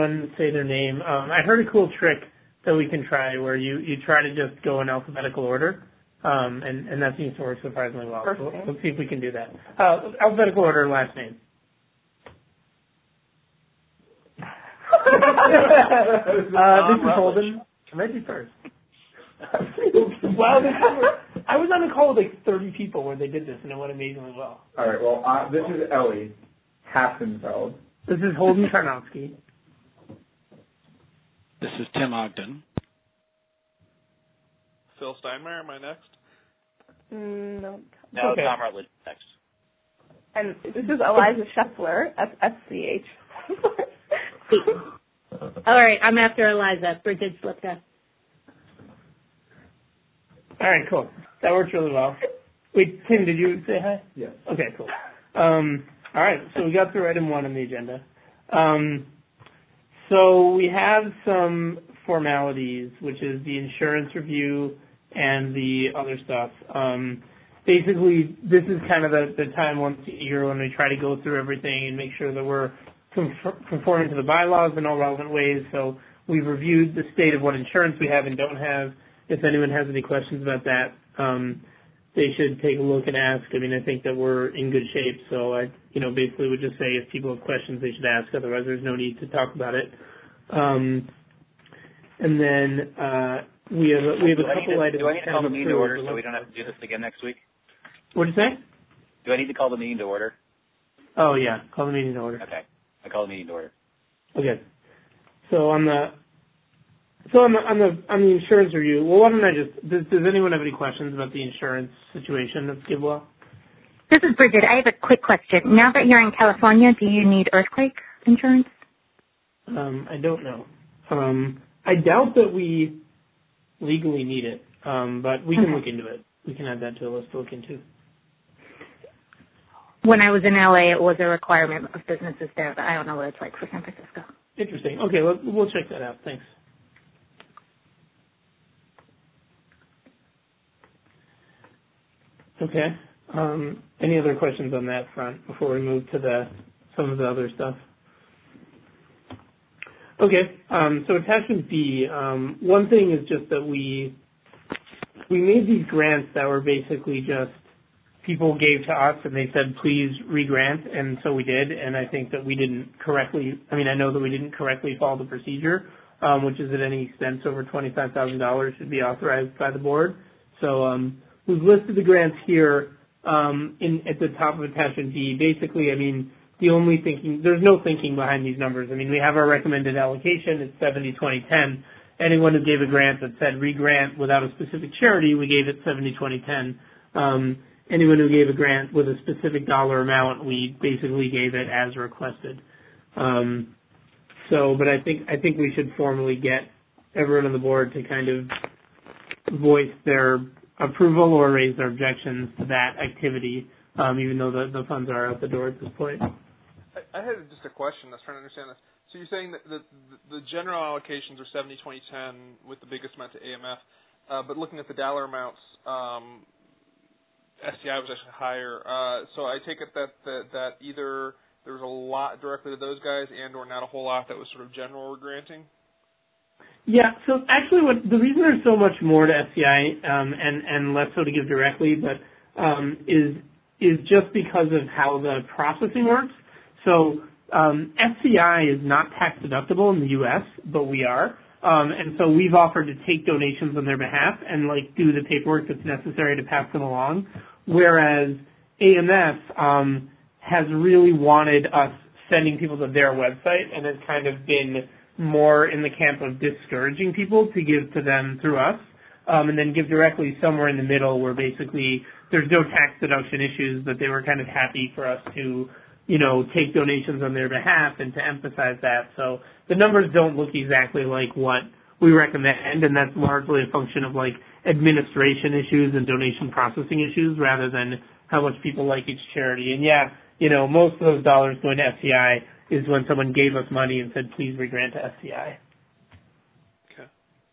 say their name. I heard a cool trick that we can try where you try to just go in alphabetical order, and that seems to work surprisingly well. So let's see if we can do that. Alphabetical order, last name. This is Holden. I might be first. Wow, I was on a call with like 30 people where they did this, and it went amazingly well. All right, well, this is Ellie Hassenfeld. This is Holden Karnofsky. This is Tim Ogden. Phil Steinmeier, am I next? No. No, Okay. Tom Rutledge next. And this is Eliza Scheffler, SCH. All right, I'm after Eliza. Bridget Slipka. All right, cool. That worked really well. Wait, Tim, did you say hi? Yes. Okay, cool. All right, so we got through item 1 on the agenda. So we have some formalities, which is the insurance review and the other stuff. Basically, this is kind of the time once a year when we try to go through everything and make sure that we're conforming to the bylaws in all relevant ways. So we've reviewed the state of what insurance we have and don't have. If anyone has any questions about that, they should take a look and ask. I mean, I think that we're in good shape. So I, basically would just say if people have questions, they should ask. Otherwise, there's no need to talk about it. And then we have a couple items. Do I need to call the meeting to order so we don't have to do this again next week? What did you say? Do I need to call the meeting to order? Oh yeah, call the meeting to order. Okay, I call the meeting to order. Okay. So on the insurance review, well, why don't I does anyone have any questions about the insurance situation of Skidwell? This is Bridget. I have a quick question. Now that you're in California, do you need earthquake insurance? I don't know. I doubt that we legally need it, but we can look into it. We can add that to a list to look into. When I was in LA, it was a requirement of businesses there, but I don't know what it's like for San Francisco. Interesting. Okay, we'll check that out. Thanks. Okay. Any other questions on that front before we move to some of the other stuff? Okay. So attachment B. One thing is just that we made these grants that were basically just people gave to us and they said, please re-grant, and so we did, and I think that we didn't correctly, I know that we didn't correctly follow the procedure, which is that any expense over $25,000 should be authorized by the board. So we've listed the grants here at the top of attachment B. Basically, there's no thinking behind these numbers. We have our recommended allocation, it's 70-20-10. Anyone who gave a grant that said re-grant without a specific charity, we gave it 70-20-10. Anyone who gave a grant with a specific dollar amount, we basically gave it as requested. But I think we should formally get everyone on the board to kind of voice their approval or raise their objections to that activity, even though the funds are out the door at this point. I had just a question. I was trying to understand this. So you're saying that the general allocations are 70-20-10 with the biggest amount to AMF, but looking at the dollar amounts, SCI was actually higher. So I take it that either there was a lot directly to those guys and or not a whole lot that was sort of general granting? Yeah, so actually the reason there's so much more to SCI and less so to give directly, but is just because of how the processing works. So SCI is not tax deductible in the U.S., but we are. And so we've offered to take donations on their behalf and do the paperwork that's necessary to pass them along. Whereas AMF has really wanted us sending people to their website and has kind of been more in the camp of discouraging people to give to them through us, and then give directly somewhere in the middle where basically there's no tax deduction issues, but they were kind of happy for us to, take donations on their behalf and to emphasize that. So the numbers don't look exactly like what we recommend, and that's largely a function of administration issues and donation processing issues rather than how much people like each charity. And yeah, most of those dollars going to SCI is when someone gave us money and said, please re-grant to SCI. Okay.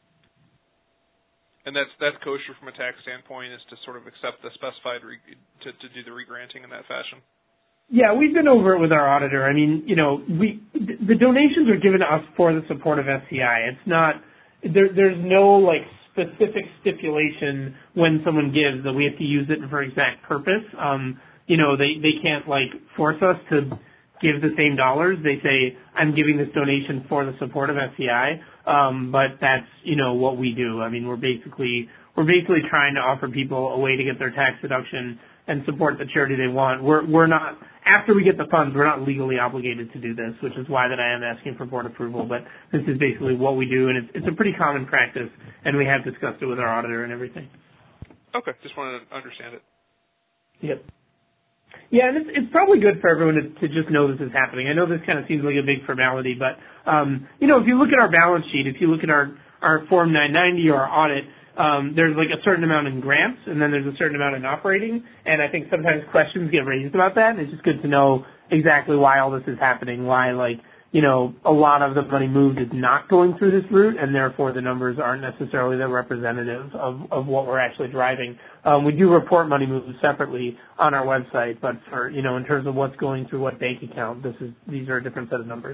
And that's kosher from a tax standpoint, is to sort of accept the specified to do the re-granting in that fashion? Yeah, we've been over it with our auditor. I mean, the donations are given to us for the support of SCI. It's not, there's no like specific stipulation when someone gives that we have to use it for exact purpose. They can't like force us to give the same dollars. They say, I'm giving this donation for the support of SCI. But that's, what we do. I mean, we're basically trying to offer people a way to get their tax deduction and support the charity they want. We're not, after we get the funds, we're not legally obligated to do this, which is why that I am asking for board approval. But this is basically what we do, and it's a pretty common practice, and we have discussed it with our auditor and everything. Okay, just wanted to understand it. Yep. Yeah, and it's probably good for everyone to just know this is happening. I know this kind of seems like a big formality, but, if you look at our balance sheet, if you look at our Form 990 or our audit, there's like a certain amount in grants, and then there's a certain amount in operating, and I think sometimes questions get raised about that, and it's just good to know exactly why all this is happening, why a lot of the money moved is not going through this route, and therefore the numbers aren't necessarily the representative of what we're actually driving. We do report money moves separately on our website, but for, in terms of what's going through what bank account, these are a different set of numbers.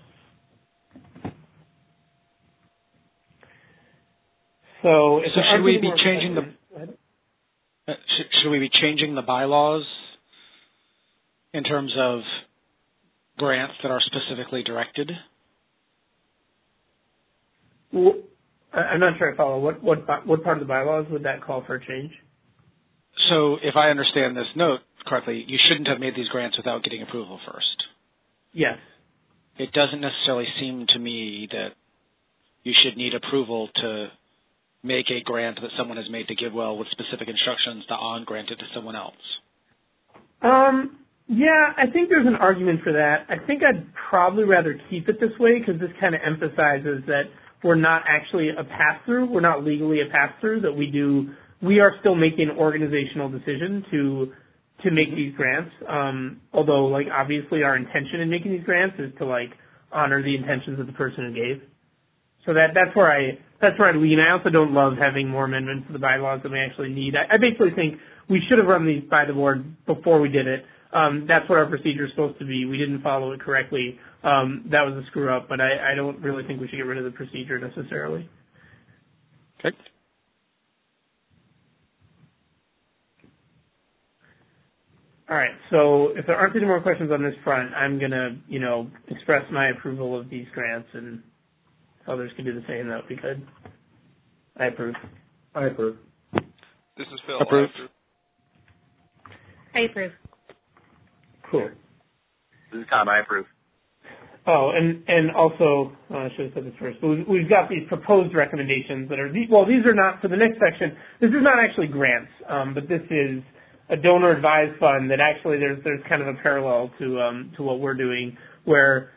So should we be changing should we be changing the bylaws in terms of grants that are specifically directed? Well, I'm not sure I follow. What part of the bylaws would that call for a change? So if I understand this note correctly, you shouldn't have made these grants without getting approval first. Yes. It doesn't necessarily seem to me that you should need approval to make a grant that someone has made to GiveWell with specific instructions to on-grant it to someone else. Yeah, I think there's an argument for that. I think I'd probably rather keep it this way because this kind of emphasizes that we're not actually a pass-through. We're not legally a pass-through, that we are still making an organizational decision to make these grants. Although, obviously our intention in making these grants is to, honor the intentions of the person who gave. So that's where I lean. I also don't love having more amendments to the bylaws than we actually need. I basically think we should have run these by the board before we did it. That's what our procedure is supposed to be. We didn't follow it correctly. That was a screw up, but I don't really think we should get rid of the procedure necessarily. Okay. All right. So if there aren't any more questions on this front, I'm gonna, express my approval of these grants, and others can do the same. That would be good. I approve. I approve. This is Phil. Approve. I approve. Cool. This is Tom. I approve. Oh, and also, I should have said this first, but we've got these proposed recommendations that are, these are not, for the next section, this is not actually grants, but this is a donor advised fund that actually there's kind of a parallel to what we're doing where,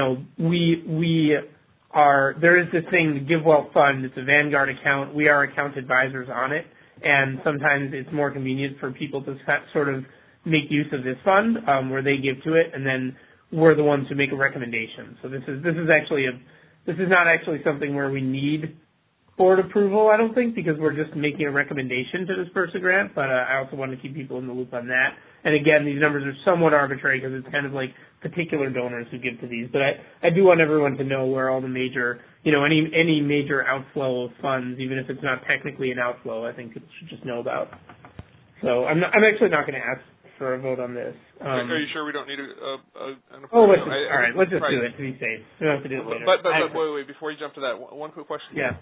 there is this thing, the GiveWell Fund. It's a Vanguard account. We are account advisors on it, and sometimes it's more convenient for people to sort of make use of this fund where they give to it, and then we're the ones who make a recommendation. So this is not actually something where we need board approval, I don't think, because we're just making a recommendation to disperse a grant, but I also want to keep people in the loop on that. And again, these numbers are somewhat arbitrary because it's kind of like particular donors who give to these. But I do want everyone to know where all the major, any major outflow of funds, even if it's not technically an outflow, I think people should just know about. So I'm actually not going to ask for a vote on this. Are you sure we don't need an approval? Oh, let's just do it to be safe. We don't have to do it later. But wait, before you jump to that, one quick question. Yeah.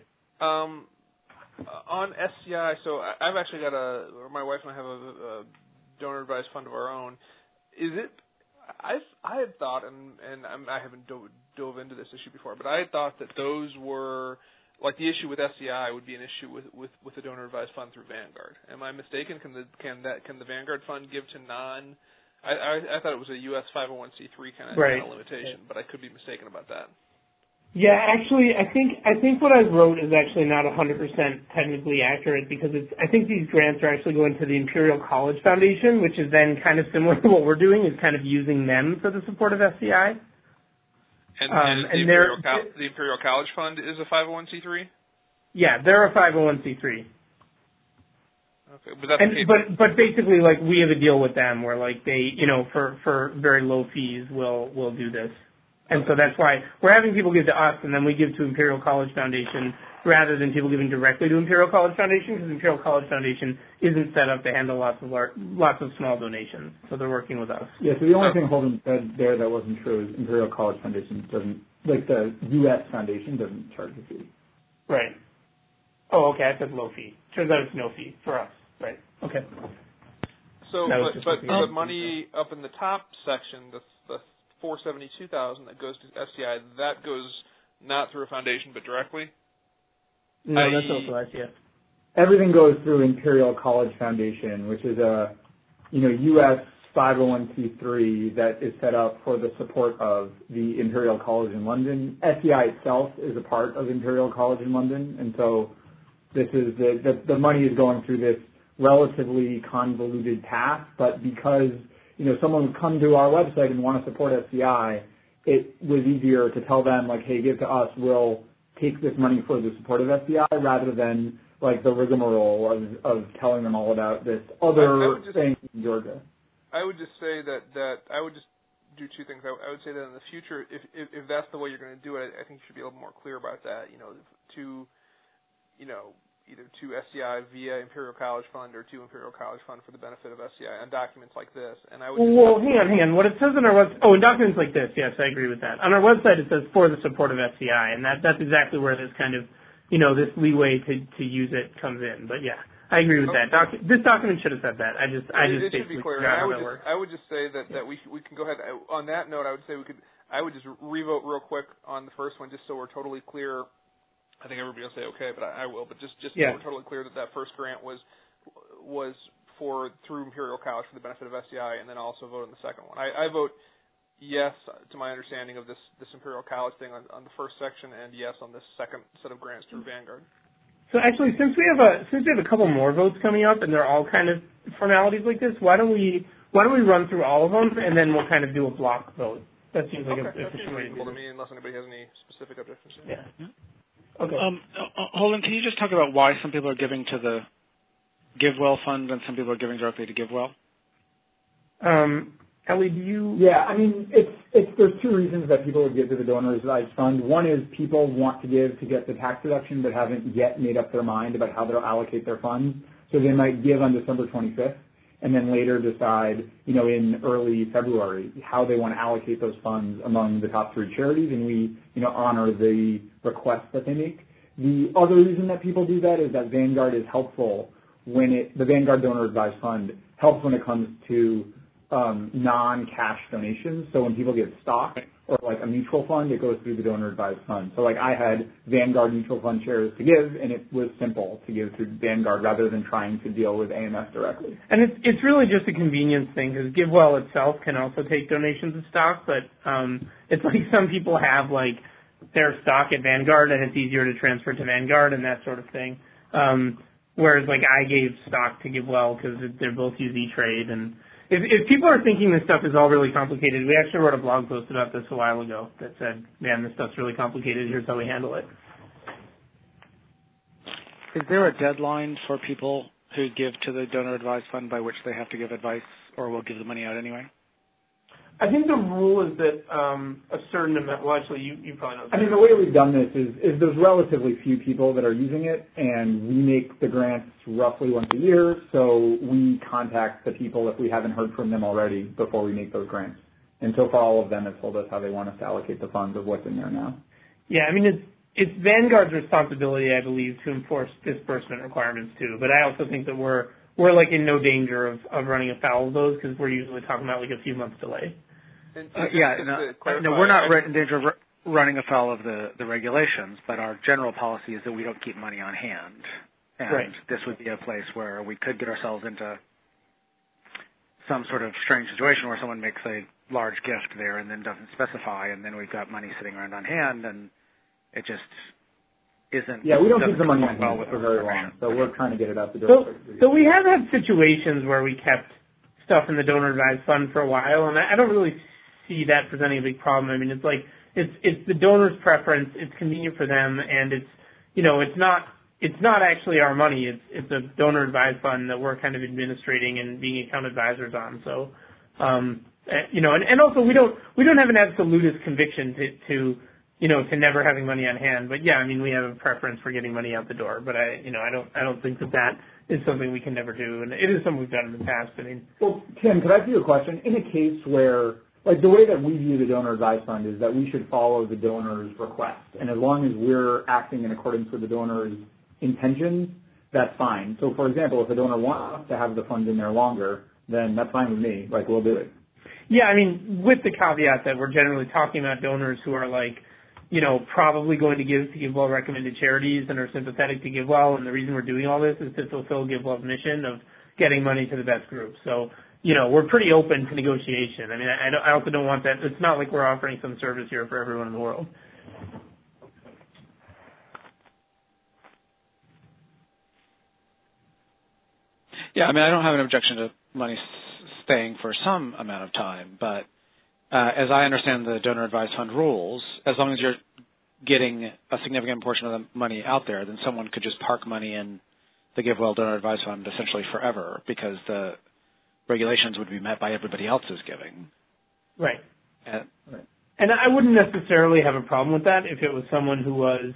On SCI, so I've actually got my wife and I have a donor advised fund of our own. Is it? I had thought, and I haven't dove into this issue before, but I had thought that those were like the issue with SCI would be an issue with the donor advised fund through Vanguard. Am I mistaken? Can the Vanguard fund give to non? I thought it was a U.S. 501c3 kind of limitation, but I could be mistaken about that. Yeah, actually, I think what I wrote is actually not 100% technically accurate because I think these grants are actually going to the Imperial College Foundation, which is then kind of similar to what we're doing, is kind of using them for the support of SCI. And the Imperial College Fund is a 501c3? Yeah, they're a 501c3. Okay, but that's but basically, like, we have a deal with them where, like, they, for very low fees will do this. And so that's why we're having people give to us, and then we give to Imperial College Foundation rather than people giving directly to Imperial College Foundation, because Imperial College Foundation isn't set up to handle lots of small donations. So they're working with us. Yeah, so the only thing Holden said there that wasn't true is Imperial College Foundation doesn't, like the U.S. Foundation doesn't charge a fee. Right. Oh, okay, I said low fee. Turns out it's no fee for us. Right. Okay. So, but money up in the top section, the $472,000 that goes to SCI, that goes not through a foundation but directly? No, that's also SCI. Everything goes through Imperial College Foundation, which is a U.S. 501c3 that is set up for the support of the Imperial College in London. SCI itself is a part of Imperial College in London, and so this is the money is going through this relatively convoluted path, but because someone would come to our website and want to support SCI, it was easier to tell them, like, hey, give to us, we'll take this money for the support of SCI, rather than, like, the rigmarole of telling them all about this other thing in Georgia. I would just say that I would just do two things. I would say that in the future, if that's the way you're going to do it, I think you should be a little more clear about that, either to SCI via Imperial College Fund or to Imperial College Fund for the benefit of SCI on documents like this. And I would hang on. What it says on our website, in documents like this, yes, I agree with that. On our website, it says for the support of SCI, and that's exactly where this kind of, this leeway to use it comes in. But yeah, I agree with that. This document should have said that. It should be clear. I would just say that we can go ahead. On that note, I would say I would just revote real quick on the first one, just so we're totally clear. I think everybody will say okay, but I will. But just so we're totally clear that first grant was through Imperial College for the benefit of SCI, and then also vote on the second one. I vote yes to my understanding of this Imperial College thing on the first section, and yes on this second set of grants through Vanguard. So actually, since we have a couple more votes coming up, and they're all kind of formalities like this, why don't we run through all of them, and then we'll kind of do a block vote. That seems like a efficient way to do it. To me, unless anybody has any specific objections. Yeah. Okay. Holden, can you just talk about why some people are giving to the GiveWell fund and some people are giving directly to GiveWell? Ellie, do you? Yeah, I mean, there's two reasons that people would give to the Donor Advised Fund. One is people want to give to get the tax deduction but haven't yet made up their mind about how they'll allocate their funds. So they might give on December 25th and then later decide, in early February how they want to allocate those funds among the top three charities, and we, honor the request that they make. The other reason that people do that is that Vanguard is helpful the Vanguard Donor Advised Fund helps when it comes to non-cash donations. So when people give stock or like a mutual fund, it goes through the Donor Advised Fund. So like I had Vanguard mutual fund shares to give, and it was simple to give through Vanguard rather than trying to deal with AMF directly. And it's really just a convenience thing, because GiveWell itself can also take donations of stock, but it's like some people have like their stock at Vanguard, and it's easier to transfer to Vanguard and that sort of thing. Whereas like I gave stock to GiveWell because they both use E-Trade. And if people are thinking this stuff is all really complicated, we actually wrote a blog post about this a while ago that said, man, this stuff's really complicated. Here's how we handle it. Is there a deadline for people who give to the Donor Advised Fund by which they have to give advice or will give the money out anyway? I think the rule is that a certain amount, well, actually, you probably know. I mean, the way we've done this is there's relatively few people that are using it, and we make the grants roughly once a year, so we contact the people if we haven't heard from them already before we make those grants. And so far, all of them have told us how they want us to allocate the funds of what's in there now. Yeah, I mean, it's Vanguard's responsibility, I believe, to enforce disbursement requirements too, but I also think that we're like in no danger of running afoul of those, because we're usually talking about like a few months delay. We're not in danger of running afoul of the regulations, but our general policy is that we don't keep money on hand. And This would be a place where we could get ourselves into some sort of strange situation where someone makes a large gift there and then doesn't specify, and then we've got money sitting around on hand, and it just isn't. Yeah, we don't keep the money on hand for very long, so we're trying to get it out the door. So we have had situations where we kept stuff in the Donor Advised Fund for a while, and I don't really see that presenting a big problem. I mean, it's like it's the donor's preference. It's convenient for them, and it's it's not actually our money. It's a donor advised fund that we're kind of administrating and being account advisors on. So, and also we don't have an absolutist conviction to never having money on hand. But yeah, I mean, we have a preference for getting money out the door. But I don't think that is something we can never do, and it is something we've done in the past. I mean, well, Tim, could I ask you a question? In a case where, like, the way that we view the donor advised fund is that we should follow the donor's request, and as long as we're acting in accordance with the donor's intentions, that's fine. So, for example, if a donor wants to have the funds in there longer, then that's fine with me. Like, we'll do it. Yeah, I mean, with the caveat that we're generally talking about donors who are like, probably going to give to GiveWell recommended charities and are sympathetic to GiveWell, and the reason we're doing all this is to fulfill GiveWell's mission of getting money to the best group. So, we're pretty open to negotiation. I mean, I also don't want that. It's not like we're offering some service here for everyone in the world. Yeah, I mean, I don't have an objection to money staying for some amount of time, but as I understand the donor advised fund rules, as long as you're getting a significant portion of the money out there, then someone could just park money in the GiveWell donor advised fund essentially forever because the regulations would be met by everybody else's giving. Right. And I wouldn't necessarily have a problem with that if it was someone who was,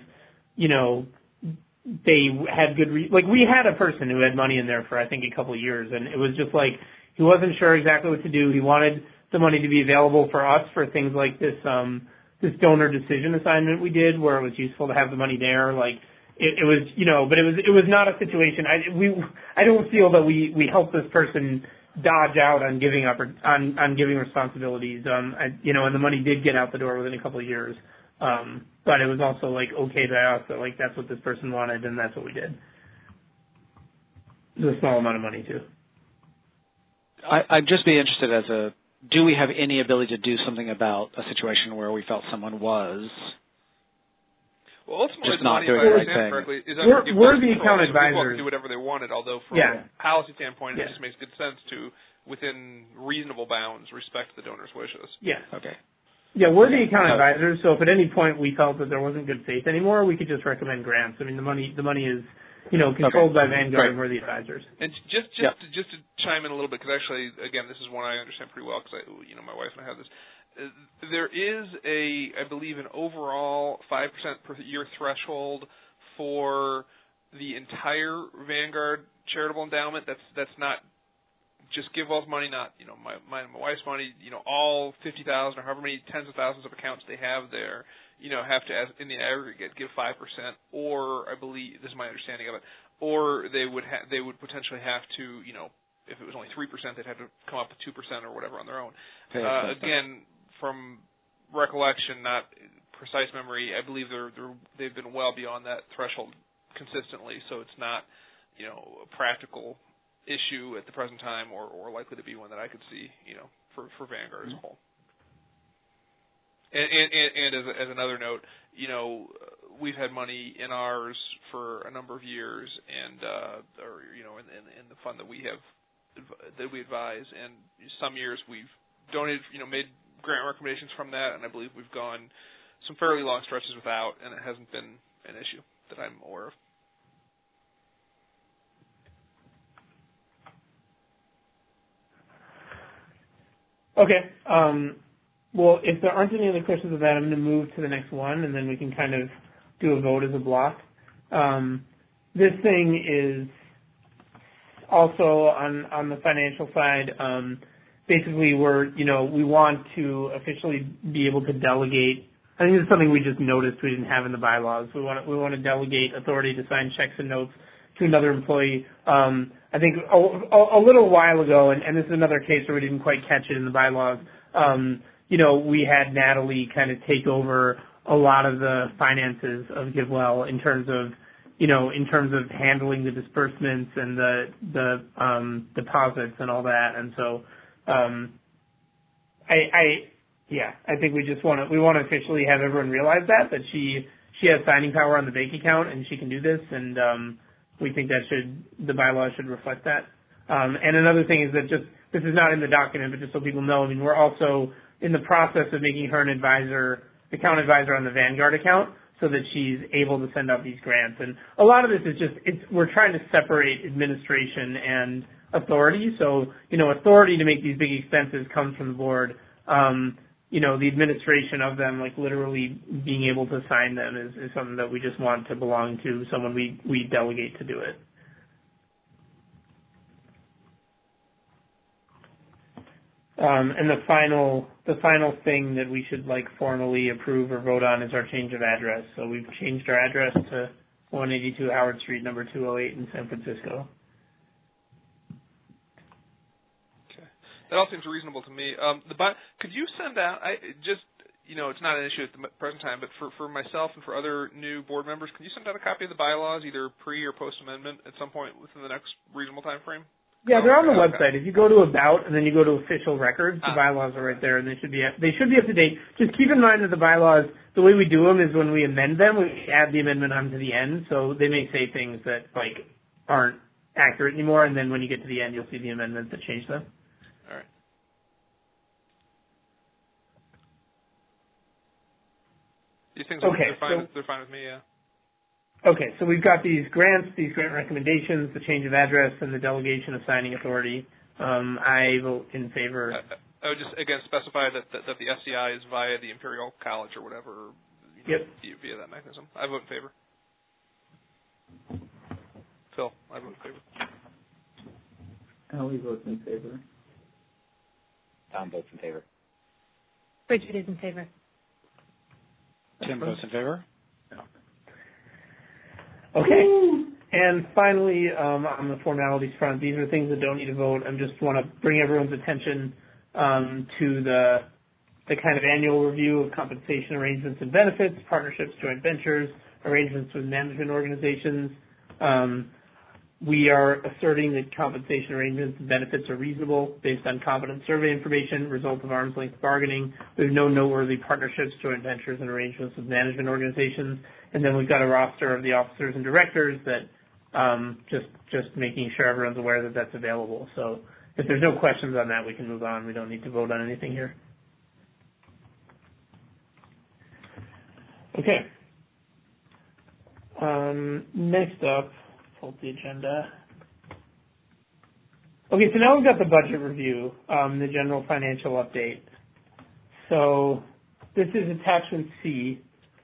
they had good like we had a person who had money in there for I think a couple of years, and it was just like he wasn't sure exactly what to do. He wanted the money to be available for us for things like this this donor decision assignment we did, where it was useful to have the money there. Like it was, but it was not a situation. I don't feel that we helped this person dodge out on giving on giving responsibilities. And the money did get out the door within a couple of years. But it was also like okay to us that like that's what this person wanted and that's what we did. It was a small amount of money too. I'd just be interested do we have any ability to do something about a situation where we felt someone was ultimately just the not money, doing if I the right understand thing? correctly, is we're the account advisors. Do whatever they wanted, although from a policy standpoint, it just makes good sense to, within reasonable bounds, respect the donor's wishes. Yeah. Okay. Yeah, we're the account advisors, so if at any point we felt that there wasn't good faith anymore, we could just recommend grants. I mean, the money is, controlled by Vanguard, and we're the advisors. And just to chime in a little bit, because actually, again, this is one I understand pretty well, because my wife and I have this. There is I believe, an overall 5% per year threshold for the entire Vanguard charitable endowment. That's not just GiveWell's money, not my wife's money. All 50,000 or however many tens of thousands of accounts they have there, have to, in the aggregate, give 5%. Or I believe this is my understanding of it. Or they would potentially have to, if it was only 3%, they'd have to come up with 2% or whatever on their own. Again, from recollection, not precise memory, I believe they've been well beyond that threshold consistently. So it's not, a practical issue at the present time, or likely to be one that I could see, for Vanguard as a whole. And as another note, we've had money in ours for a number of years, and in the fund that we advise, and some years we've donated, made grant recommendations from that, and I believe we've gone some fairly long stretches without, and it hasn't been an issue that I'm aware of. Okay. Well, if there aren't any other questions of that, I'm going to move to the next one, and then we can kind of do a vote as a block. This thing is also on the financial side. Basically, we want to officially be able to delegate. I think this is something we just noticed we didn't have in the bylaws. We want to delegate authority to sign checks and notes to another employee. I think a little while ago, and this is another case where we didn't quite catch it in the bylaws. We had Natalie kind of take over a lot of the finances of GiveWell in terms of handling the disbursements and the deposits and all that. And so, I think we want to officially have everyone realize that she has signing power on the bank account and she can do this, and we think the bylaws should reflect that. And another thing is that this is not in the document, but just so people know, I mean, we're also in the process of making her an account advisor on the Vanguard account. so that she's able to send out these grants. And a lot of this is just, we're trying to separate administration and authority. So, authority to make these big expenses comes from the board. The administration of them, like literally being able to sign them is something that we just want to belong to someone we delegate to do it. And the final thing that we should formally approve or vote on is our change of address. So we've changed our address to 182 Howard Street, number 208 in San Francisco. Okay, that all seems reasonable to me. Could you send out? It's not an issue at the present time, but for myself and for other new board members, can you send out a copy of the bylaws, either pre or post amendment, at some point within the next reasonable time frame? Yeah, they're on the website. If you go to About and then you go to Official Records, the bylaws are right there, and they should be up to date. Just keep in mind that the bylaws, the way we do them is when we amend them, we add the amendment onto the end, so they may say things that aren't accurate anymore, and then when you get to the end, you'll see the amendments that change them. All right. These things they're fine with me, yeah. Okay, so we've got these grant recommendations, the change of address, and the delegation of signing authority. I vote in favor. I would just, again, specify that the SCI is via the Imperial College or whatever, via that mechanism. I vote in favor. Phil, I vote in favor. Ellie votes in favor. Tom votes in favor. Bridget is in favor. Tim votes in favor. Okay. And finally, on the formalities front, these are things that don't need a vote. I just want to bring everyone's attention to the kind of annual review of compensation arrangements and benefits, partnerships, joint ventures, arrangements with management organizations. We are asserting that compensation arrangements and benefits are reasonable based on competent survey information, result of arm's length bargaining. There's no noteworthy partnerships, joint ventures, and arrangements with management organizations. And then we've got a roster of the officers and directors that just making sure everyone's aware that that's available. So if there's no questions on that, we can move on. We don't need to vote on anything here. Okay. Next up, pull up the agenda. Okay, so now we've got the budget review, the general financial update. So this is attachment C.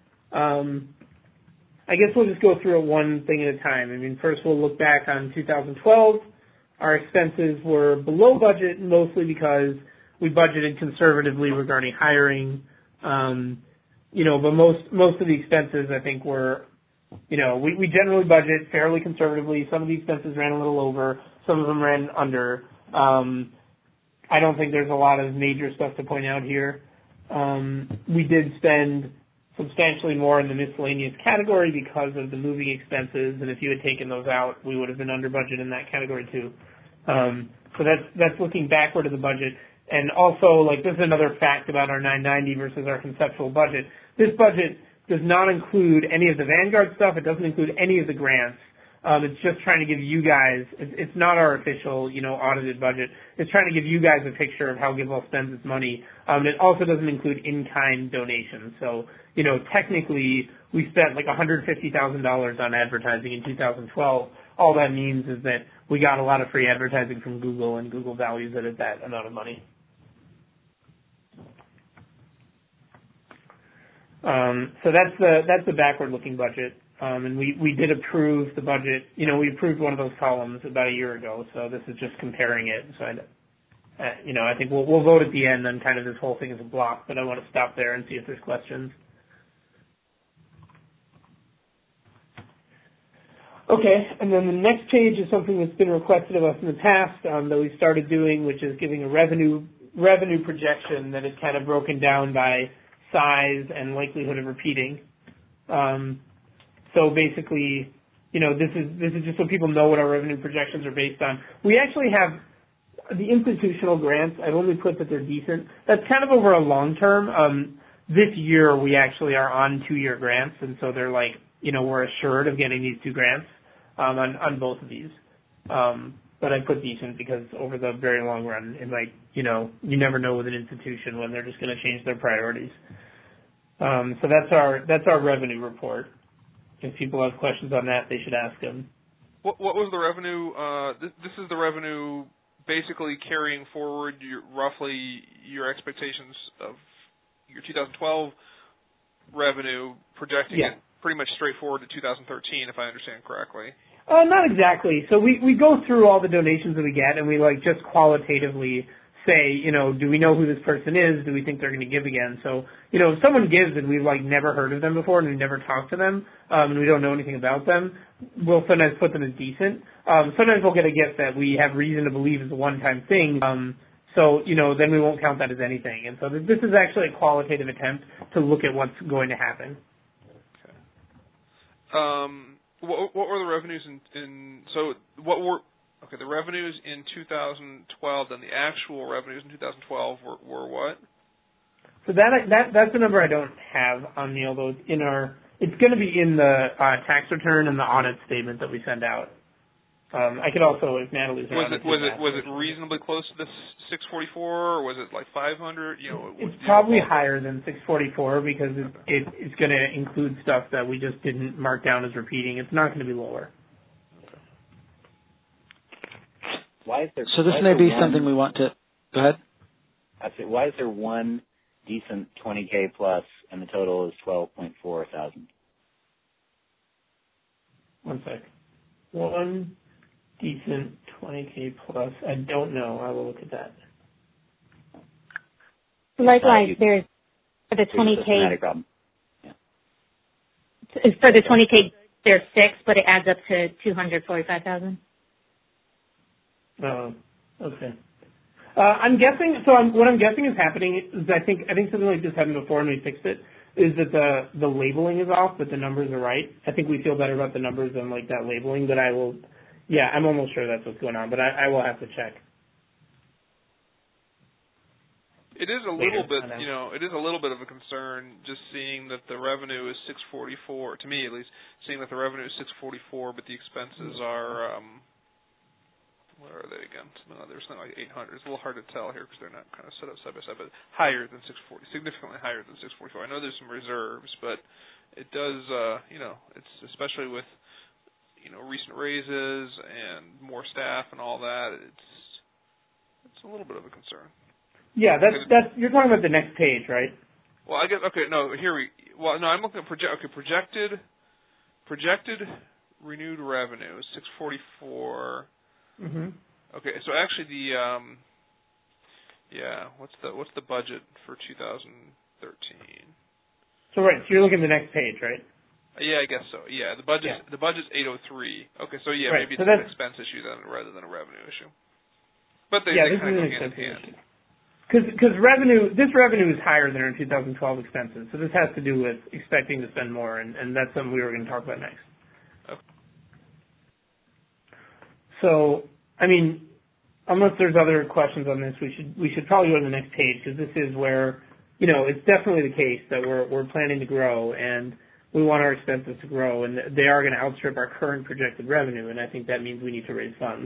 I guess we'll just go through it one thing at a time. I mean, first we'll look back on 2012. Our expenses were below budget mostly because we budgeted conservatively regarding hiring. But most of the expenses I think were, we generally budget fairly conservatively. Some of the expenses ran a little over. Some of them ran under. I don't think there's a lot of major stuff to point out here. We did spend substantially more in the miscellaneous category because of the moving expenses, and if you had taken those out, we would have been under budget in that category too. So that's looking backward at the budget. And also, this is another fact about our 990 versus our conceptual budget. This budget does not include any of the Vanguard stuff. It doesn't include any of the grants. It's just trying to give you guys, it's not our official, audited budget. It's trying to give you guys a picture of how GiveWell spends its money. It also doesn't include in-kind donations. So, technically we spent $150,000 on advertising in 2012. All that means is that we got a lot of free advertising from Google, and Google values it at that amount of money. So that's the backward-looking budget. And we did approve the budget. We approved one of those columns about a year ago, so this is just comparing it. So I think we'll vote at the end on kind of this whole thing as a block, but I want to stop there and see if there's questions. Okay, and then the next page is something that's been requested of us in the past that we started doing, which is giving a revenue projection that is kind of broken down by size and likelihood of repeating. So basically, this is just so people know what our revenue projections are based on. We actually have the institutional grants. I've only put that they're decent. That's kind of over a long term. This year we actually are on 2-year grants, and so they're we're assured of getting these 2 grants on both of these. But I put decent because over the very long run, it might, you never know with an institution when they're just going to change their priorities. So that's our revenue report. If people have questions on that, they should ask them. What was the revenue? This is the revenue basically carrying forward roughly your expectations of your 2012 revenue, projecting it pretty much straightforward to 2013, if I understand correctly. Not exactly. So we go through all the donations that we get, and we just qualitatively say, do we know who this person is? Do we think they're going to give again? So, if someone gives and we've never heard of them before and we've never talked to them, and we don't know anything about them, we'll sometimes put them as decent. Sometimes we'll get a gift that we have reason to believe is a one-time thing. So, then we won't count that as anything. And so this is actually a qualitative attempt to look at what's going to happen. Okay. What were the revenues the revenues in 2012, then the actual revenues in 2012 were what? So that's the number I don't have on Neil, though. It's going to be in the tax return and the audit statement that we send out. I could also, if Natalie's around, was it reasonably close to the 644, or was it 500? It's probably higher than 644 because it's going to include stuff that we just didn't mark down as repeating. It's not going to be lower. So this may be something we want to. Go ahead. Why is there one decent 20K plus and the total is 12.4 thousand? One sec. One decent 20K plus. I don't know. I will look at that. Likewise, there's for the 20K. Problem. Yeah. For the 20K, there's 6, but it adds up to 245,000. Oh, okay. I'm guessing. So what I'm guessing is happening is I think something like this happened before and we fixed it. Is that the labeling is off, but the numbers are right. I think we feel better about the numbers than that labeling. But I'm almost sure that's what's going on. But I will have to check. It is a little bit, it is a little bit of a concern just seeing that the revenue is 644 to me at least. Seeing that the revenue is 644, but the expenses are. Where are they again? There's something like 800. It's a little hard to tell here because they're not kind of set up side by side, but higher than 640, significantly higher than 644. I know there's some reserves, but it does, it's especially with, recent raises and more staff and all that, it's a little bit of a concern. Yeah, that's you're talking about the next page, right? Well, I guess, I'm looking at projected renewed revenue is 644. Mm-hmm. Okay, so actually what's the budget for 2013? So you're looking at the next page, right? Yeah, I guess so. Yeah, the budget's 803. Okay, so right. maybe it's an expense issue then rather than a revenue issue. But they kind of go hand in hand. Because this revenue is higher than our 2012 expenses, so this has to do with expecting to spend more, and that's something we were going to talk about next. Okay. So, unless there's other questions on this, we should probably go to the next page because this is where, it's definitely the case that we're planning to grow and we want our expenses to grow and they are going to outstrip our current projected revenue, and I think that means we need to raise funds.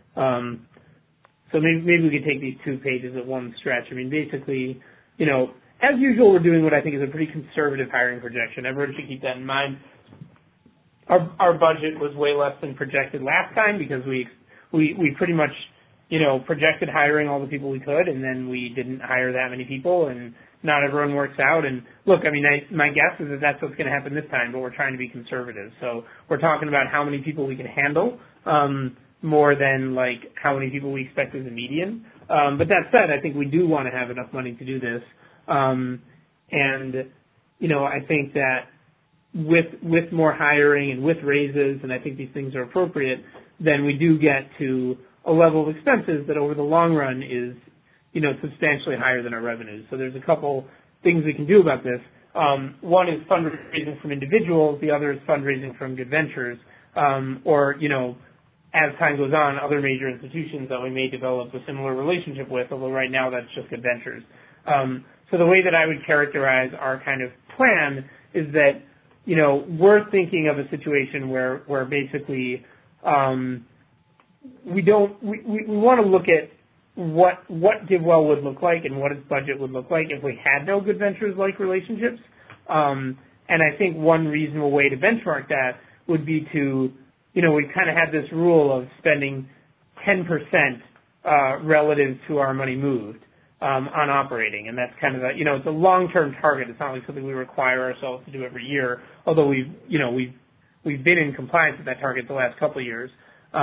So maybe we could take these 2 pages at one stretch. Basically, as usual, we're doing what I think is a pretty conservative hiring projection. Everyone should keep that in mind. Our budget was way less than projected last time because we pretty much, projected hiring all the people we could, and then we didn't hire that many people, and not everyone works out. And look, my guess is that that's what's going to happen this time, but we're trying to be conservative. So we're talking about how many people we can handle, more than how many people we expect as a median. But that said, I think we do want to have enough money to do this. And I think that with more hiring and with raises, and I think these things are appropriate, then we do get to a level of expenses that over the long run is, substantially higher than our revenues. So there's a couple things we can do about this. One is fundraising from individuals. The other is fundraising from Good Ventures, or, as time goes on, other major institutions that we may develop a similar relationship with, although right now that's just Good Ventures. So the way that I would characterize our kind of plan is that, we're thinking of a situation where basically we want to look at what GiveWell would look like and what its budget would look like if we had no Good Ventures-like relationships. And I think one reasonable way to benchmark that would be to, we kind of had this rule of spending 10% relative to our money moved on operating, and that's kind of it's a long-term target. It's not like something we require ourselves to do every year, although we've been in compliance with that target the last couple of years.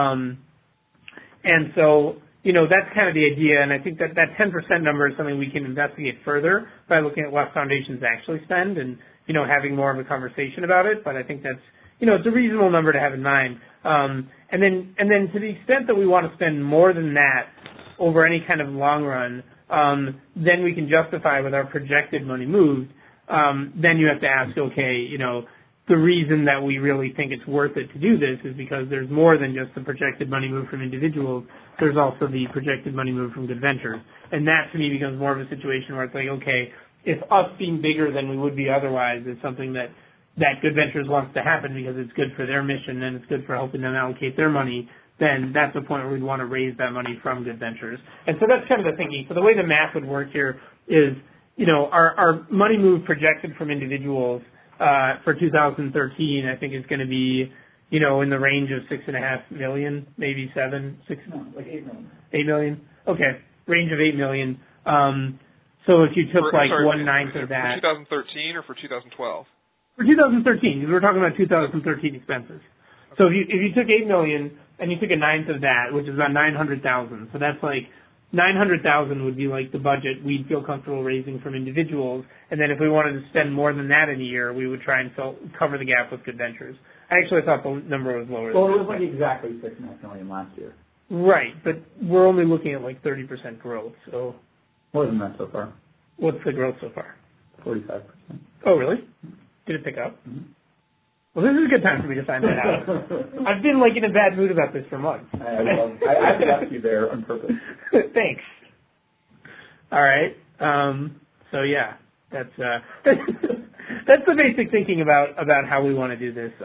And so, that's kind of the idea, and I think that 10% number is something we can investigate further by looking at what foundations actually spend and, having more of a conversation about it. But I think that's, it's a reasonable number to have in mind. And then to the extent that we want to spend more than that over any kind of long run, then we can justify with our projected money moved. Then you have to ask, okay, the reason that we really think it's worth it to do this is because there's more than just the projected money moved from individuals. There's also the projected money moved from good ventures. And that to me becomes more of a situation where it's like, okay, if us being bigger than we would be otherwise is something that Good Ventures wants to happen because it's good for their mission and it's good for helping them allocate their money, then that's the point where we'd want to raise that money from Good Ventures. And so that's kind of the thinking. So the way the math would work here is, our money moved projected from individuals for 2013, I think is going to be, in the range of 6.5 million, maybe 7, 6, no, like 8 million. 8 million? Okay, range of 8 million. So if you took 1/9 of that. For 2013 or for 2012? For 2013, we were talking about 2013 expenses. So if you took 8 million and you took 1/9 of that, which is about 900,000, so that's like 900,000 would be like the budget we'd feel comfortable raising from individuals, and then if we wanted to spend more than that in a year, we would try and cover the gap with Good Ventures. I actually thought the number was lower. Well, it was like exactly 6.5 million last year. Right, but we're only looking at like 30% growth, so. More than that so far. What's the growth so far? 45%. Oh, really? Did it pick up? Mm-hmm. Well, this is a good time for me to find that out. I've been like in a bad mood about this for months. I left you there on purpose. Thanks. All right. So yeah, that's that's the basic thinking about how we want to do this.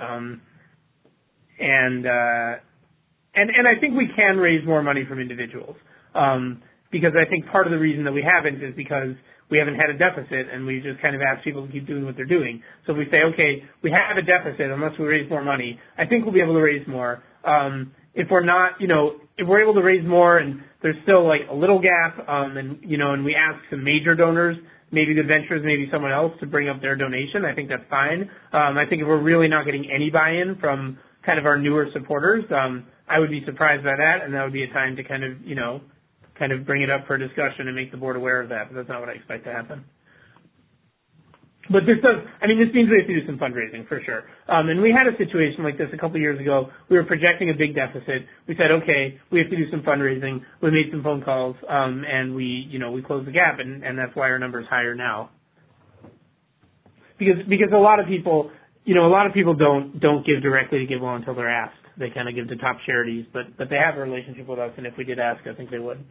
And I think we can raise more money from individuals. Because I think part of the reason that we haven't is because we haven't had a deficit and we just kind of asked people to keep doing what they're doing. So if we say, okay, we have a deficit unless we raise more money, I think we'll be able to raise more. If we're not, if we're able to raise more and there's still like a little gap, and we ask some major donors, maybe Good Ventures, maybe someone else to bring up their donation, I think that's fine. I think if we're really not getting any buy-in from kind of our newer supporters, I would be surprised by that, and that would be a time to kind of bring it up for discussion and make the board aware of that, but that's not what I expect to happen. But this means we have to do some fundraising for sure. And we had a situation like this a couple of years ago. We were projecting a big deficit. We said, okay, we have to do some fundraising. We made some phone calls, and we closed the gap, and that's why our number is higher now. Because a lot of people don't give directly to GiveWell until they're asked. They kind of give to top charities, but they have a relationship with us, and if we did ask, I think they would.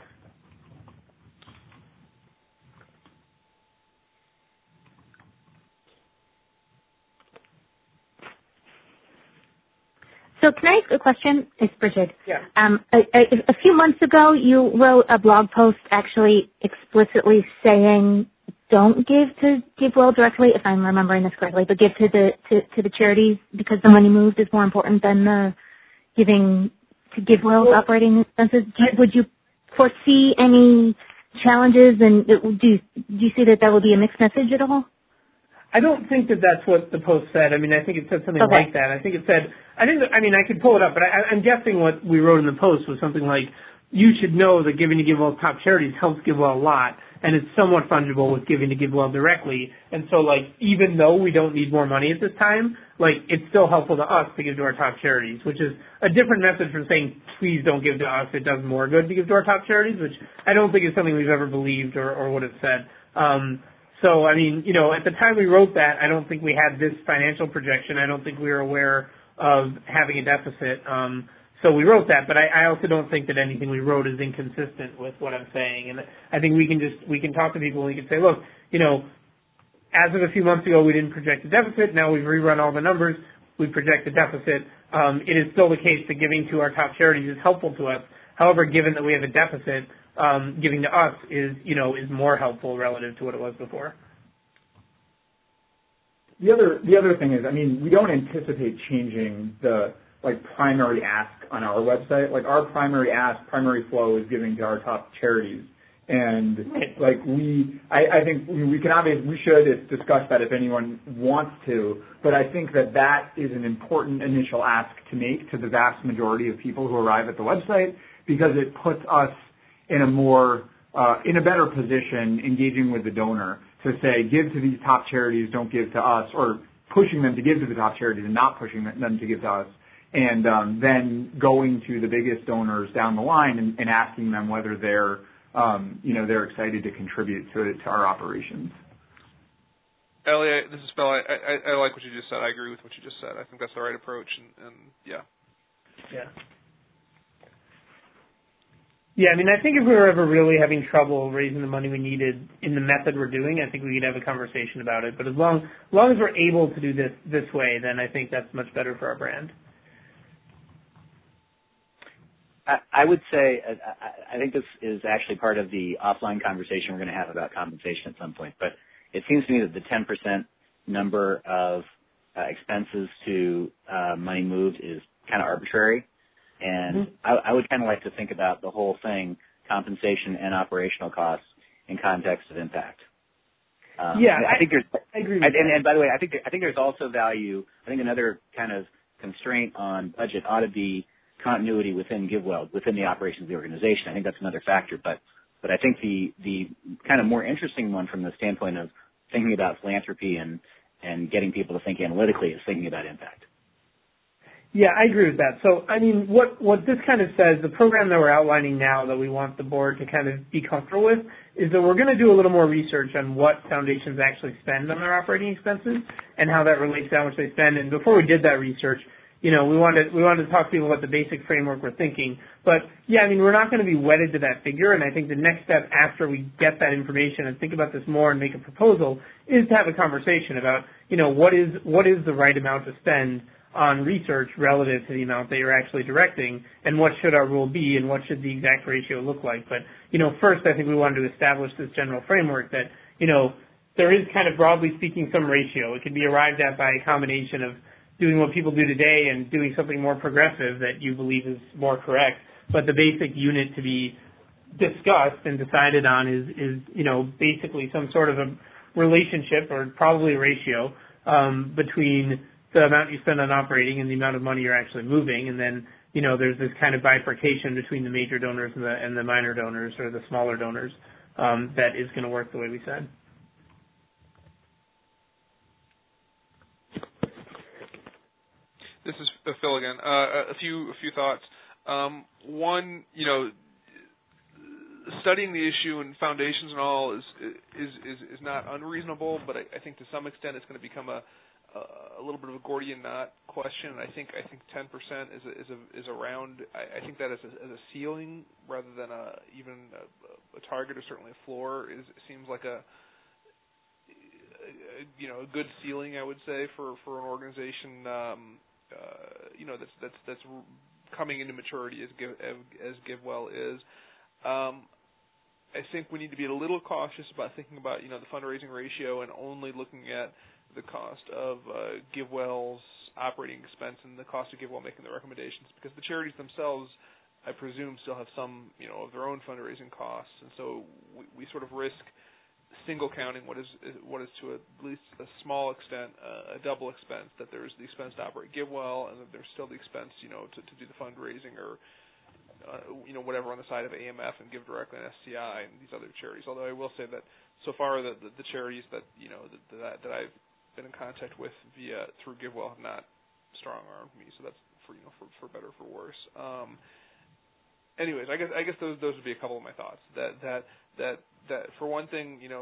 So can I ask a question? It's Bridget. Yeah. A few months ago, you wrote a blog post actually explicitly saying don't give to GiveWell directly, if I'm remembering this correctly, but give to the charities because the money moved is more important than the giving to GiveWell's operating expenses. Would you foresee any challenges, and do you see that would be a mixed message at all? I don't think that that's what the post said. I think it said something like that. I could pull it up, but I'm guessing what we wrote in the post was something like, you should know that giving to GiveWell top charities helps GiveWell a lot, and it's somewhat fungible with giving to GiveWell directly. And so, even though we don't need more money at this time, it's still helpful to us to give to our top charities, which is a different message from saying, please don't give to us. It does more good to give to our top charities, which I don't think is something we've ever believed or would have said. So, at the time we wrote that, I don't think we had this financial projection. I don't think we were aware of having a deficit. So we wrote that, but I also don't think that anything we wrote is inconsistent with what I'm saying. And I think we can talk to people and we can say, look, as of a few months ago, we didn't project a deficit. Now we've rerun all the numbers. We project a deficit. It is still the case that giving to our top charities is helpful to us. However, given that we have a deficit, giving to us is more helpful relative to what it was before. The other thing is, I mean, we don't anticipate changing the primary ask on our website. Like our primary flow is giving to our top charities. And I think we should discuss that if anyone wants to, but I think that is an important initial ask to make to the vast majority of people who arrive at the website, because it puts us in a better position engaging with the donor to say, give to these top charities, don't give to us, or pushing them to give to the top charities and not pushing them to give to us. And then going to the biggest donors down the line and asking them whether they're excited to contribute to our operations. Ellie, this is Phil. I like what you just said. I agree with what you just said. I think that's the right approach, and yeah. Yeah. Yeah, I mean, I think if we were ever really having trouble raising the money we needed in the method we're doing, I think we could have a conversation about it. But as long as we're able to do this way, then I think that's much better for our brand. I would say I think this is actually part of the offline conversation we're going to have about compensation at some point. But it seems to me that the 10% number of expenses to money moved is kind of arbitrary. And I would kind of like to think about the whole thing, compensation and operational costs, in context of impact. I agree with that. And by the way, I think there's also value. I think another kind of constraint on budget ought to be continuity within GiveWell, within the operations of the organization. I think that's another factor. But I think the kind of more interesting one from the standpoint of thinking about philanthropy and getting people to think analytically is thinking about impact. Yeah, I agree with that. So, I mean, what this kind of says, the program that we're outlining now that we want the board to kind of be comfortable with, is that we're going to do a little more research on what foundations actually spend on their operating expenses and how that relates to how much they spend. And before we did that research, we wanted to talk to people about the basic framework we're thinking. But yeah, I mean, we're not going to be wedded to that figure. And I think the next step after we get that information and think about this more and make a proposal is to have a conversation about, what is the right amount to spend on research relative to the amount that you're actually directing, and what should our rule be, and what should the exact ratio look like. But, first I think we wanted to establish this general framework that, there is kind of broadly speaking some ratio. It can be arrived at by a combination of doing what people do today and doing something more progressive that you believe is more correct. But the basic unit to be discussed and decided on is basically some sort of a relationship, or probably a ratio, between the amount you spend on operating and the amount of money you're actually moving. And then, there's this kind of bifurcation between the major donors and the minor donors, or the smaller donors, that is going to work the way we said. This is Phil again. A few thoughts. One, studying the issue and foundations and all is not unreasonable, but I think to some extent it's going to become a little bit of a Gordian knot question. And I think 10% is around. I think that as a ceiling rather than even a target, or certainly a floor, seems like a good ceiling, I would say, for an organization that's coming into maturity as GiveWell is. I think we need to be a little cautious about thinking about the fundraising ratio and only looking at the cost of GiveWell's operating expense and the cost of GiveWell making the recommendations, because the charities themselves, I presume, still have some of their own fundraising costs, and so we sort of risk single counting what is to at least a small extent a double expense, that there's the expense to operate GiveWell and that there's still the expense to do the fundraising, or whatever on the side of AMF and Give Directly and SCI and these other charities. Although I will say that so far the charities that that I've been in contact with through GiveWell have not strong-armed me, so that's for better or for worse. Anyways, I guess those would be a couple of my thoughts. That for one thing, 10%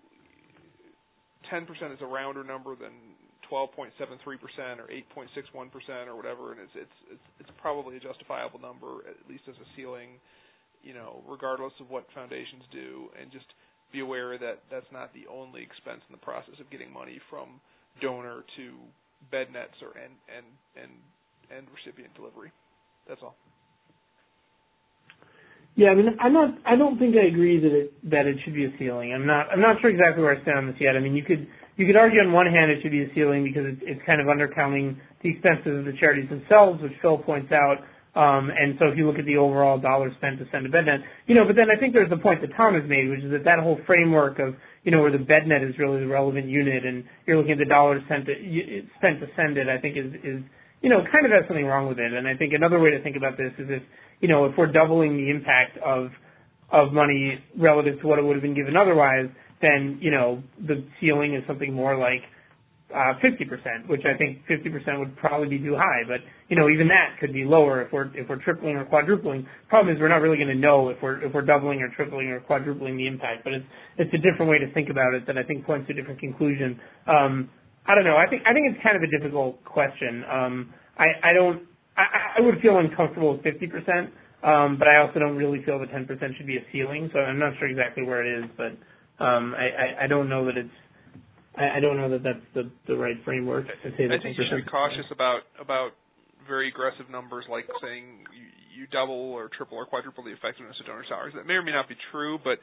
is a rounder number than 12.73% or 8.61% or whatever, and it's probably a justifiable number, at least as a ceiling, regardless of what foundations do, and just be aware that that's not the only expense in the process of getting money from donor to bed nets or and recipient delivery. That's all. Yeah, I mean, I don't think I agree that it should be a ceiling. I'm not sure exactly where I stand on this yet. I mean, you could you could argue on one hand it should be a ceiling because it's kind of undercounting the expenses of the charities themselves, which Phil points out. And so if you look at the overall dollars spent to send to BedNet, but then I think there's the point that Tom has made, which is that whole framework of, where the BedNet is really the relevant unit and you're looking at the dollars spent to send it, I think is kind of has something wrong with it. And I think another way to think about this is if we're doubling the impact of money relative to what it would have been given otherwise, then, the ceiling is something more like 50%, which I think 50% would probably be too high. But, even that could be lower if we're tripling or quadrupling. Problem is we're not really going to know if we're doubling or tripling or quadrupling the impact. But it's a different way to think about it that I think points to a different conclusion. I don't know. I think it's kind of a difficult question. I would feel uncomfortable with 50%, but I also don't really feel that 10% should be a ceiling. So I'm not sure exactly where it is, but I don't know that I don't know that that's the right framework to say that. I think you should be cautious about very aggressive numbers like saying you double or triple or quadruple the effectiveness of donor salaries. That may or may not be true, but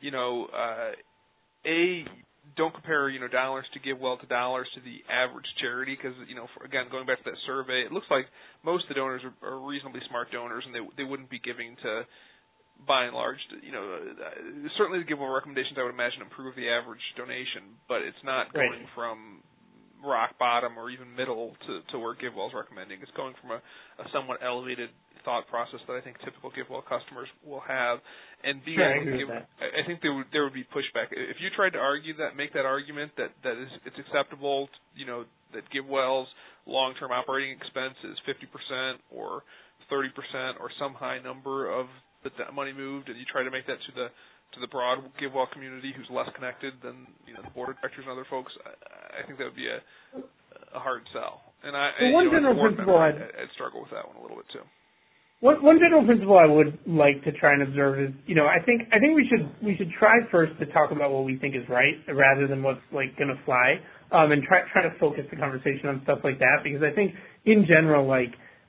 don't compare dollars to GiveWell to dollars to the average charity because again, going back to that survey, it looks like most of the donors are reasonably smart donors and they wouldn't be giving to, by and large, certainly the GiveWell recommendations I would imagine improve the average donation, but it's not going from rock bottom or even middle to where GiveWell is recommending. It's going from a somewhat elevated thought process that I think typical GiveWell customers will have. And I think there would be pushback if you tried to make that argument that it's acceptable, that GiveWell's long-term operating expense is 50% or 30% or some high number of that money moved, and you try to make that to the broad GiveWell community who's less connected than the board of directors and other folks. I think that would be a hard sell. And one general principle I'd struggle with that one a little bit too. One general principle I would like to try and observe is, I think we should try first to talk about what we think is right rather than what's going to fly, and try to focus the conversation on stuff like that, because I think in general, I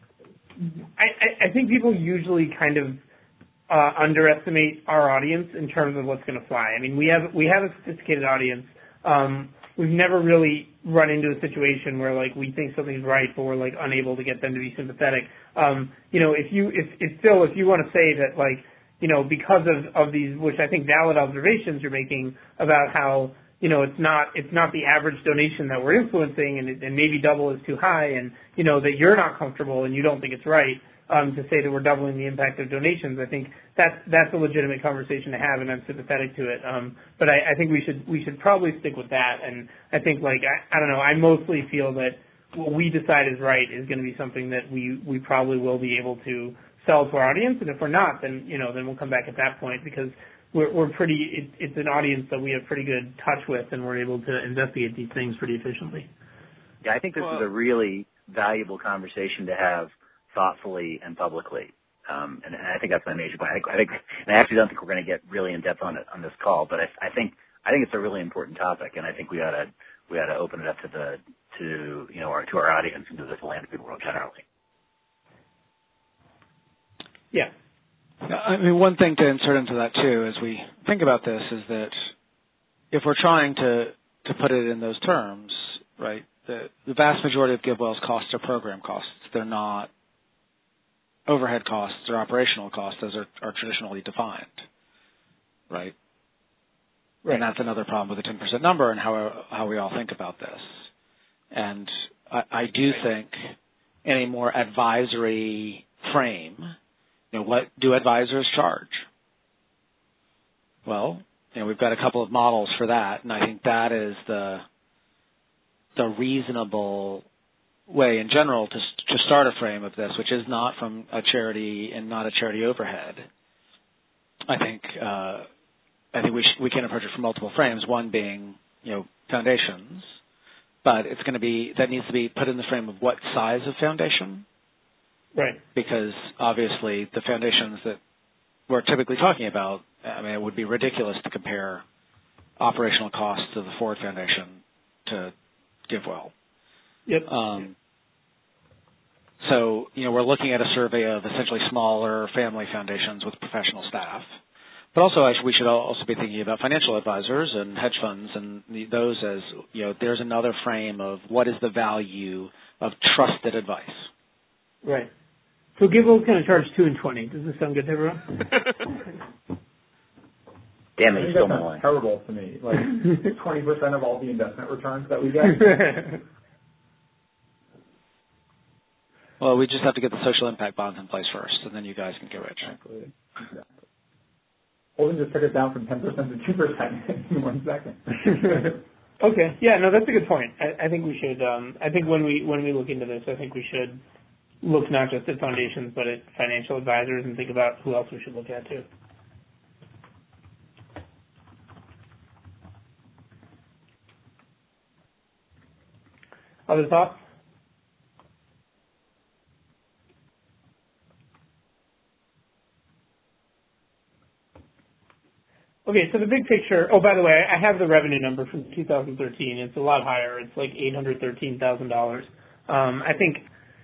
think people usually kind of underestimate our audience in terms of what's going to fly. I mean, we have a sophisticated audience. We've never really run into a situation where we think something's right, but we're unable to get them to be sympathetic. If you want to say that because of these, which I think valid observations you're making about how it's not the average donation that we're influencing, and maybe double is too high, and that you're not comfortable and you don't think it's right. To say that we're doubling the impact of donations, I think that's a legitimate conversation to have, and I'm sympathetic to it. But I think we should probably stick with that. And I think I don't know. I mostly feel that what we decide is right is going to be something that we probably will be able to sell to our audience. And if we're not, then then we'll come back at that point, because we're pretty. It's an audience that we have pretty good touch with, and we're able to investigate these things pretty efficiently. Yeah, I think this is a really valuable conversation to have thoughtfully and publicly, and I think that's my major point. I actually don't think we're going to get really in depth on it on this call, but I think it's a really important topic, and I think we ought to open it up to our audience and to the philanthropy world generally. Yeah. I mean, one thing to insert into that too, as we think about this, is that if we're trying to put it in those terms, right? The vast majority of GiveWell's costs are program costs. They're not overhead costs or operational costs as are traditionally defined, right? And that's another problem with the 10% number and how we all think about this. And I do think in a more advisory frame, what do advisors charge? Well, we've got a couple of models for that, and I think that is the reasonable way in general to start a frame of this, which is not from a charity and not a charity overhead. I think we can approach it from multiple frames. One being foundations, but it's going to be that needs to be put in the frame of what size of foundation, right? Because obviously the foundations that we're typically talking about, I mean, it would be ridiculous to compare operational costs of the Ford Foundation to GiveWell. Yep. So, we're looking at a survey of essentially smaller family foundations with professional staff. But also, we should also be thinking about financial advisors and hedge funds and those as, there's another frame of what is the value of trusted advice. Right. So GiveWell's going to charge $2 and $20. Does this sound good to everyone? Damn it, you stole my line. Terrible to me. Like 20% of all the investment returns that we get. Well, we just have to get the social impact bonds in place first, and then you guys can get rich. Exactly. Holden just took it down from 10% to 2% in 1 second. Okay. Yeah. No, that's a good point. I think we should. I think when we look into this, I think we should look not just at foundations, but at financial advisors and think about who else we should look at too. Other thoughts? Okay, so the big picture. Oh, by the way, I have the revenue number from 2013. It's a lot higher. It's like $813,000. I think.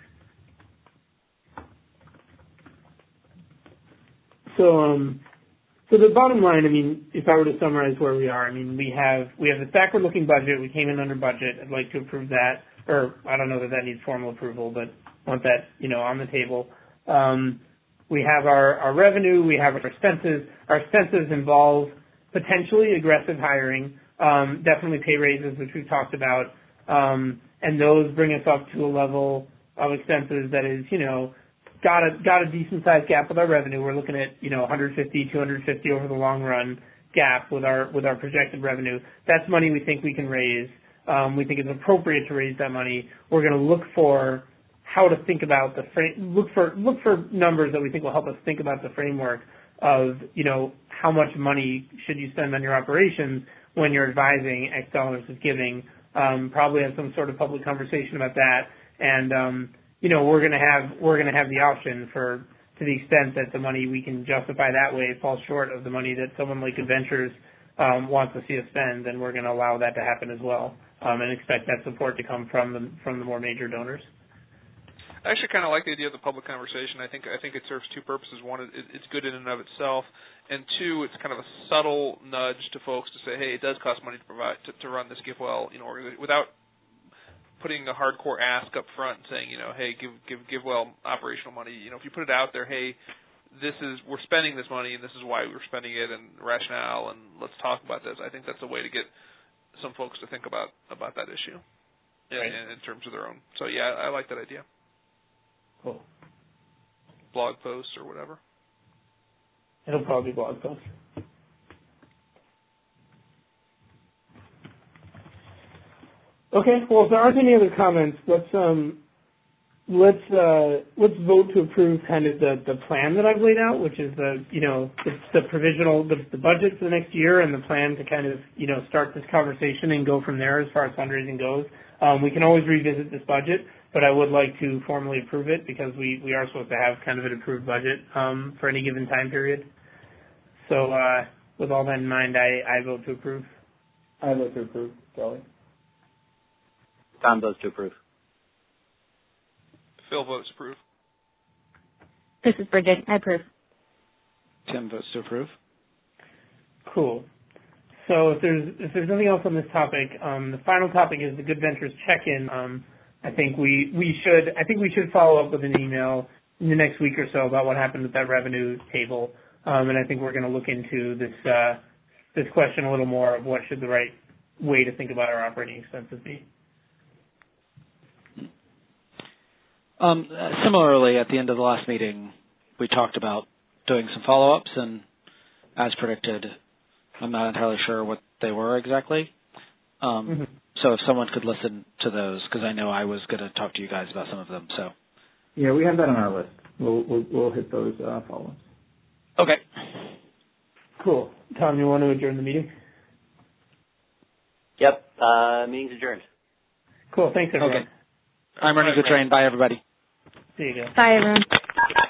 So the bottom line, I mean, if I were to summarize where we are, I mean, we have this backward-looking budget. We came in under budget. I'd like to approve that, or I don't know that needs formal approval, but want that, on the table. We have our revenue. We have our expenses. Our expenses involve potentially aggressive hiring, definitely pay raises, which we've talked about, and those bring us up to a level of expenses that is, got a decent sized gap with our revenue. We're looking at 150, 250 over the long run gap with our projected revenue. That's money we think we can raise. We think it's appropriate to raise that money. We're going to look for how to think about look for numbers that we think will help us think about the framework of how much money should you spend on your operations when you're advising X dollars is giving. Probably have some sort of public conversation about that, and we're going to have the option to the extent that the money we can justify that way falls short of the money that someone like Adventures wants to see us spend, then we're going to allow that to happen as well, and expect that support to come from the more major donors. I actually kind of like the idea of the public conversation. I think it serves two purposes. One, it's good in and of itself, and two, it's kind of a subtle nudge to folks to say, hey, it does cost money to run this GiveWell, without putting a hardcore ask up front and saying, hey, give GiveWell operational money. If you put it out there, hey, we're spending this money and this is why we're spending it and rationale and let's talk about this. I think that's a way to get some folks to think about that issue in terms of their own. So yeah, I like that idea. Cool. Blog posts or whatever. It'll probably be blog posts. Okay. Well, if there aren't any other comments, let's vote to approve kind of the plan that I've laid out, which is the provisional the budget for the next year and the plan to kind of start this conversation and go from there as far as fundraising goes. We can always revisit this budget, but I would like to formally approve it because we are supposed to have kind of an approved budget for any given time period. So with all that in mind, I vote to approve. I vote to approve. Charlie. Tom votes to approve. Phil votes approve. This is Bridget. I approve. Tim votes to approve. Cool. So if there's nothing else on this topic, the final topic is the Good Ventures check-in. I think we should follow up with an email in the next week or so about what happened with that revenue table, and I think we're going to look into this question a little more of what should the right way to think about our operating expenses be. Similarly, at the end of the last meeting, we talked about doing some follow-ups, and as predicted, I'm not entirely sure what they were exactly. So if someone could listen to those, because I know I was going to talk to you guys about some of them. So yeah, we have that on our list. We'll hit those follow-ups. Okay. Cool. Tom, you want to adjourn the meeting? Yep. Meeting's adjourned. Cool. Thanks, everyone. Okay. I'm running the train. Bye, everybody. See you guys. Bye, everyone.